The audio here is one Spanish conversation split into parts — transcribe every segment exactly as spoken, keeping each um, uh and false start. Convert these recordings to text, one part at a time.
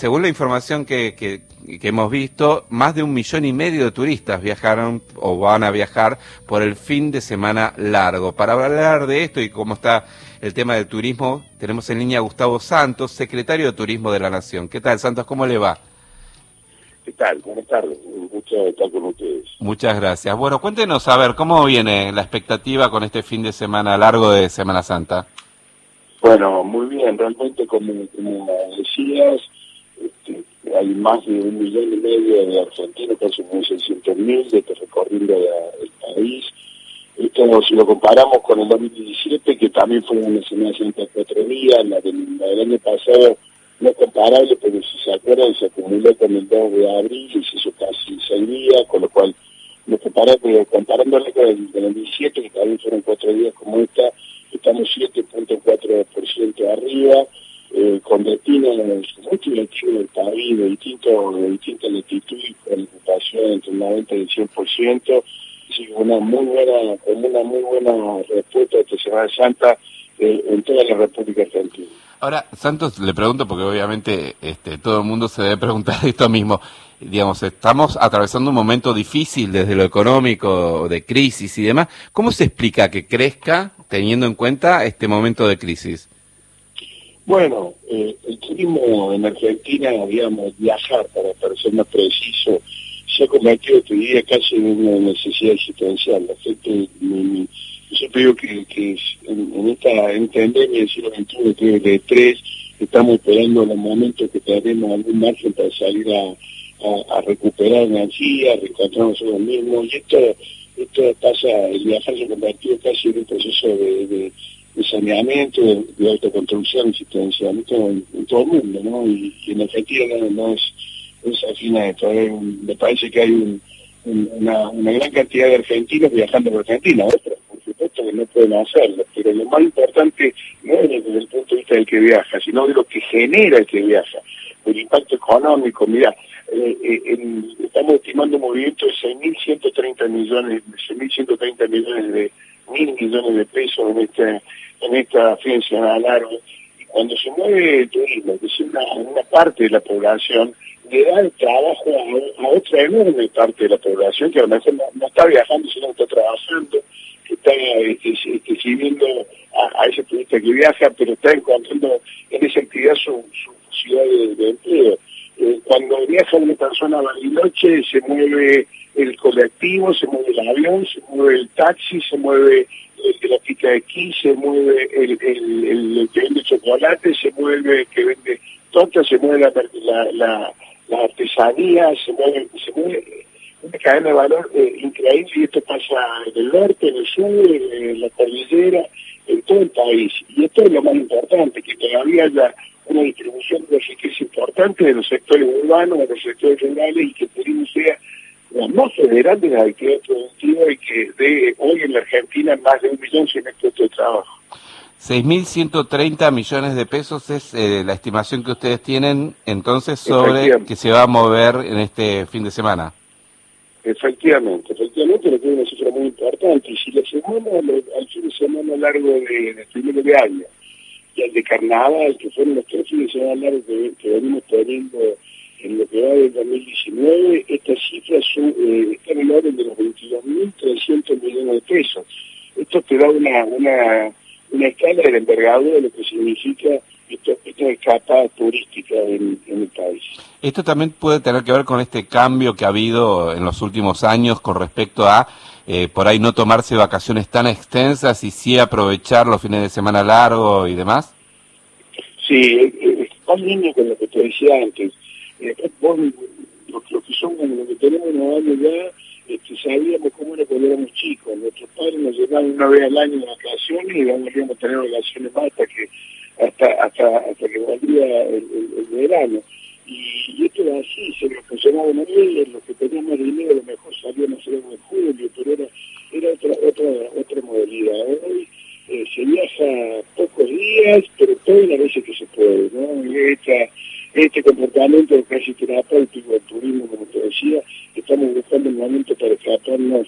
según la información que, que, que hemos visto, más de un millón y medio de turistas viajaron o van a viajar por el fin de semana largo. Para hablar de esto y cómo está el tema del turismo, tenemos en línea a Gustavo Santos, secretario de Turismo de la Nación. ¿Qué tal, Santos? ¿Cómo le va? ¿Qué tal? Buenas tardes. Un gusto estar con ustedes. Muchas gracias. Bueno, cuéntenos, a ver, ¿cómo viene la expectativa con este fin de semana largo de Semana Santa? Bueno, muy bien. Realmente, como, como decías, este, hay más de un millón y medio de argentinos, casi seiscientos mil, de que recorriendo la, el país. Esto, si lo comparamos con el dos mil diecisiete, que también fue una Semana Santa de cuatro días, la del, la del año pasado no es comparable, pero si se acuerdan, se acumuló con el dos de abril y se hizo casi seis días, con lo cual, no comparable, comparándole con el, con el diecisiete, que también fueron cuatro días como esta, estamos siete punto cuatro por ciento arriba, eh, con destinos muy selectivos del país, de, distinto, de distintas latitudes, con ocupación entre el noventa y el cien por ciento, así que una muy buena, con una muy buena respuesta a esta Semana Santa eh, en toda la República Argentina. Ahora, Santos, le pregunto, porque obviamente este, todo el mundo se debe preguntar esto mismo, digamos, estamos atravesando un momento difícil desde lo económico, de crisis y demás. ¿Cómo se explica que crezca teniendo en cuenta este momento de crisis? Bueno, eh, el turismo en Argentina, digamos, viajar, para, para ser más preciso, se ha convertido, te diría, casi en una necesidad existencial. La gente, mi, yo siempre digo que, que en, en esta en pandemia del siglo veintiuno, creo que de tres, estamos esperando los momentos que tendremos algún margen para salir a, a, a recuperar energía, a reencontrarnos nosotros mismos, y esto, esto pasa, el viajar se ha convertido casi en un proceso de, de, de saneamiento, de, de autoconstrucción existencial, esto en, en todo el mundo, ¿no? Y, y en Argentina no, no es, es afín a esto, ¿eh? Me parece que hay un, un, una, una gran cantidad de argentinos viajando por Argentina, otros por supuesto que no pueden hacerlo, pero lo más importante no es desde el punto de vista del que viaja, sino de lo que genera el que viaja, el impacto económico. Mirá, eh, eh, en, estamos estimando un movimiento de seis mil ciento treinta millones, seis mil ciento treinta millones de mil millones de pesos en esta, en esta fin de semana largo. Y cuando se mueve el turismo, que es una, una parte de la población, le da el trabajo a, a otra enorme parte de la población que a lo mejor no, no está viajando, sino que está trabajando, que está este, este, sirviendo a, a ese turista que viaja, pero está encontrando en esa actividad su, su posibilidad de, de empleo. Eh, cuando viaja una persona a Bariloche, se mueve el colectivo, se mueve el avión, se mueve el taxi, se mueve el de la pista de esquí, se mueve el, el, el, el que vende chocolate, se mueve el que vende tortas, se mueve la, la, la, la artesanía, se mueve, se mueve una cadena de valor eh, increíble, y esto pasa en el norte, en el sur, en la cordillera, en todo el país. Y esto es lo más importante, que todavía haya una distribución de riqueza importante de los sectores urbanos, de los sectores rurales, y que el turismo sea la más federal de la actividad productiva y que dé hoy en la Argentina más de un millón cien mil puestos de trabajo. seis mil ciento treinta millones de pesos es eh, la estimación que ustedes tienen entonces sobre que se va a mover en este fin de semana. Efectivamente, efectivamente, lo que es una cifra muy importante. Y si le sumamos al, al fin de semana largo de, de primero de año y al de carnaval, que fueron los tres fines de semana largos que, que venimos teniendo en lo que va del dos mil diecinueve, esta cifra eh, está en el orden de los veintidós mil trescientos millones de pesos. Esto te da una, una, una escala de la envergadura de lo que significa esto, esta escapada turística en, en el país. Esto también puede tener que ver con este cambio que ha habido en los últimos años con respecto a eh, por ahí no tomarse vacaciones tan extensas y sí aprovechar los fines de semana largos y demás. Sí, está en línea con lo que te decía antes. Eh, vos, lo, lo que somos, lo que tenemos unos años ya, este, sabíamos cómo era cuando éramos chicos. Nuestros padres nos llevaban una vez al año de vacaciones y vamos a tener vacaciones más hasta que hasta hasta hasta que volvía el, el, el verano. Y, y esto era así, se nos funcionaba una vez, los que tenían más dinero a lo mejor salían a hacer en julio, pero era, era otra, otra, otra modalidad. Hoy eh, se viaja pocos días, pero todas las veces que se puede, ¿no? Y esta, este comportamiento casi terapéutico del turismo, como te decía, estamos buscando un momento para escaparnos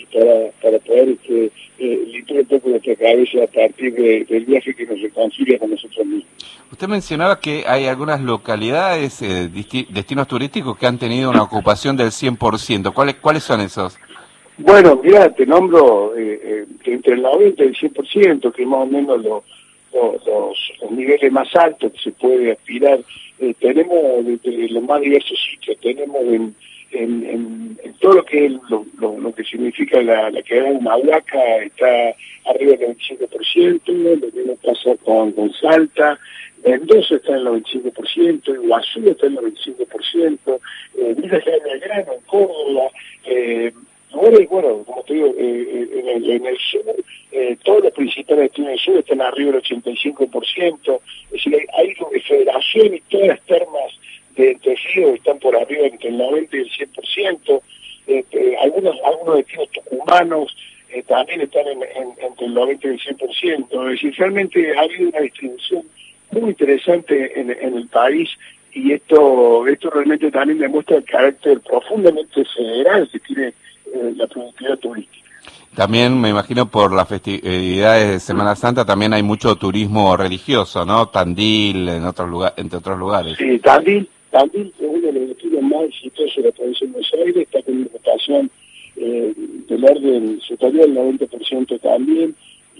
y para, para poder este, eh, limpiar un poco nuestra cabeza a partir de, del viaje que nos reconcilia con nosotros mismos. Usted mencionaba que hay algunas localidades, eh, destinos turísticos que han tenido una ocupación del cien por ciento. ¿Cuáles, cuáles son esos? Bueno, mira, te nombro eh, eh, entre el noventa y el cien por ciento, que es más o menos lo, lo, los, los niveles más altos que se puede aspirar. Eh, tenemos desde los más diversos sitios, tenemos en, en, en, en todo lo que es lo, lo, lo que significa la, la quebrada de Humahuaca, está arriba del veinticinco por ciento, lo mismo pasa con, con Salta, Mendoza está en el noventa y cinco por ciento, Iguazú está en el noventa y cinco por ciento, eh, Villa General Belgrano, en Córdoba, eh, lugares, bueno, como te digo, eh, en, el, en el sur, eh, todos los principales destinos del sur están arriba del ochenta y cinco por ciento, es decir, hay, hay de Federación y todas las termas de Entre Ríos están por arriba entre el noventa y el cien por ciento, eh, eh, algunos, algunos destinos tucumanos eh, también están en, en, entre el noventa y el cien por ciento, es decir, realmente ha habido una distribución muy interesante en, en el país, y esto esto realmente también demuestra el carácter profundamente federal que tiene eh, la productividad turística. También me imagino por las festividades de Semana Santa también hay mucho turismo religioso, ¿no? Tandil, en otros lugares, entre otros lugares. Sí, Tandil, Tandil es uno de los destinos más exitosos de la provincia de Buenos Aires, está con una ocupación eh, del orden superior al noventa por ciento también,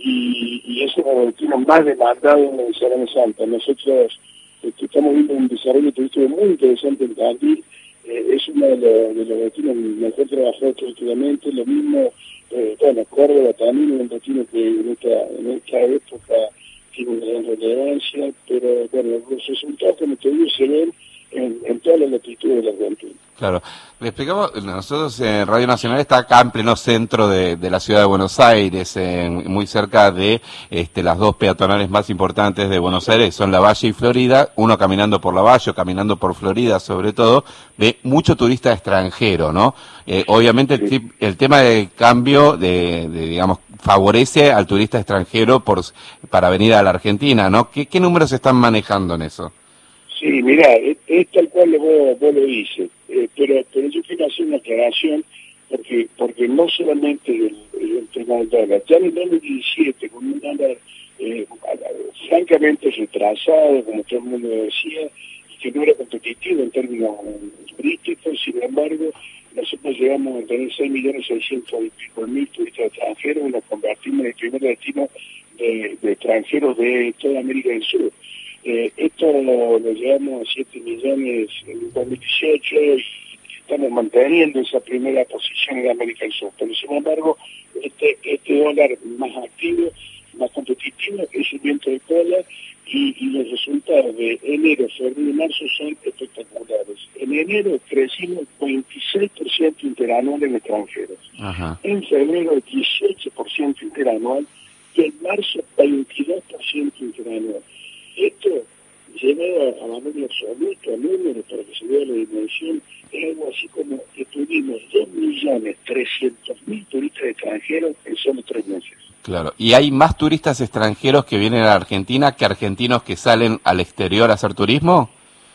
y, y es uno de los destinos más demandados en Semana Santa. Nosotros este, estamos viendo un desarrollo turístico muy interesante en Tandil, eh, es uno de los, de los destinos mejor trabajados turísticamente, lo mismo, eh, bueno, Córdoba también es un destino que en esta, en esta época tiene una gran relevancia, pero bueno, los resultados, como te digo, se ven en, en todas las latitudes de la Argentina. Claro, le explicamos, nosotros en Radio Nacional está acá en pleno centro de, de la ciudad de Buenos Aires, en, muy cerca de este, las dos peatonales más importantes de Buenos Aires, son Lavalle y Florida, uno caminando por Lavalle o caminando por Florida sobre todo, ve mucho turista extranjero, ¿no? Eh, obviamente sí. el, el tema del cambio, de, de digamos, favorece al turista extranjero por para venir a la Argentina, ¿no? ¿Qué, qué números se están manejando en eso? Sí, mira, es, es tal cual vos, vos lo dices, eh, pero, pero yo quiero hacer una aclaración, porque porque no solamente el, el tema del dólar, ya en el dos mil diecisiete, con un dólar eh, francamente retrasado, como todo el mundo decía, y que no era competitivo en términos turísticos, sin embargo, nosotros llegamos a tener seis millones seiscientos mil turistas extranjeros y nos convertimos en el primer destino de, de extranjeros de toda América del Sur. Eh, esto lo, lo llevamos a siete millones en el dos mil dieciocho y estamos manteniendo esa primera posición en América del Sur. Pero sin embargo, este, este dólar más activo, más competitivo, es el viento de cola, y, y los resultados de enero, febrero y marzo son espectaculares. En enero crecimos veintiséis por ciento interanual en extranjeros. Ajá. En febrero dieciocho por ciento interanual y en marzo veintidós por ciento interanual. Esto, llevado a valor absoluto, a números, para que se vea la dimensión, es algo así como que tuvimos dos millones trescientos mil turistas extranjeros en solo tres meses. Claro, ¿y hay más turistas extranjeros que vienen a la Argentina que argentinos que salen al exterior a hacer turismo?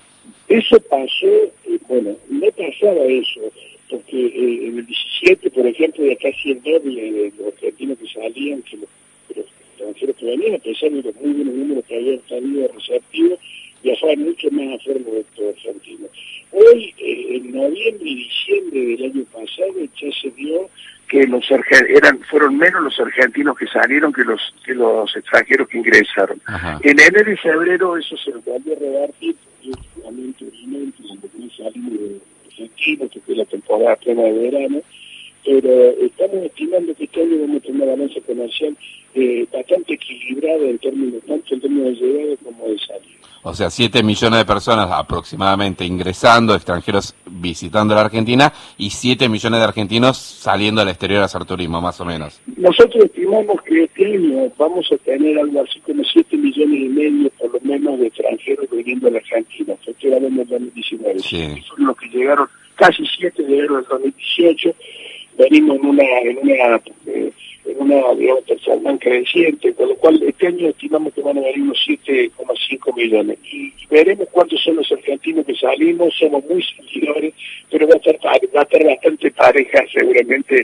Eso pasó, eh, bueno, no pasaba eso, porque eh, en el diecisiete, por ejemplo, ya casi el doble de los argentinos que salían que los, que los extranjeros que venían, a pesar de los muy buenos números que habían salido receptivos, viajaban mucho más afuera de los argentinos. Hoy, eh, en noviembre y diciembre del año pasado, ya se vio que los eran fueron menos los argentinos que salieron que los que los extranjeros que ingresaron. Ajá. En enero y febrero eso se volvió a revertir, porque realmente evidente, donde salimos de Argentina, que fue la temporada plena de verano, pero estamos estimando que este año vamos a tener una balanza comercial eh, bastante equilibrada en términos, tanto en términos de llegada como de salida. O sea, siete millones de personas aproximadamente ingresando, extranjeros visitando la Argentina, y siete millones de argentinos saliendo al exterior a hacer turismo, más o menos. Nosotros estimamos que este año vamos a tener algo así como siete millones y medio, por lo menos, de extranjeros viniendo a la Argentina. Estoy hablando del dos mil diecinueve. Sí. Son los que llegaron, casi siete llegaron en el dos mil dieciocho. Venimos en una... En una eh, en una, digamos, tercera creciente, con lo cual este año estimamos que van a venir unos siete coma cinco millones. Y veremos cuántos son los argentinos que salimos, somos muy seguidores, pero va a estar, va a estar bastante pareja seguramente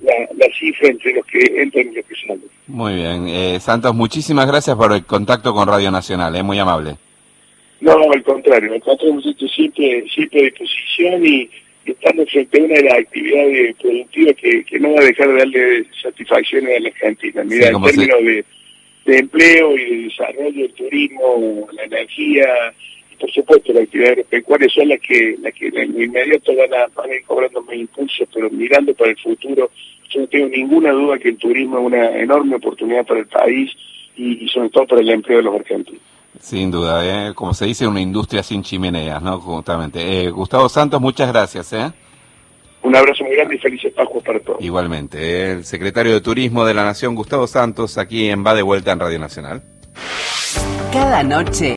la, la cifra entre los que entran y los que salen. Muy bien. Eh, Santos, muchísimas gracias por el contacto con Radio Nacional, es eh, muy amable. No, al contrario, al contrario, nosotros siempre, siempre a disposición y estamos frente a una de las actividades productivas que, que no va a dejar de darle satisfacciones a la Argentina. Mira, sí, en términos se... de, de empleo y de desarrollo, el turismo, la energía y por supuesto las actividades agropecuarias son las que, las que en lo inmediato van a, van a ir cobrando más impulso, pero mirando para el futuro, yo no tengo ninguna duda que el turismo es una enorme oportunidad para el país y, y sobre todo para el empleo de los argentinos. Sin duda, ¿eh? Como se dice, una industria sin chimeneas, ¿no? Justamente. Eh, Gustavo Santos, muchas gracias, ¿eh? Un abrazo muy grande y felices Pascuas para todos. Igualmente, ¿eh? El secretario de Turismo de la Nación, Gustavo Santos, aquí en Va de Vuelta en Radio Nacional. Cada noche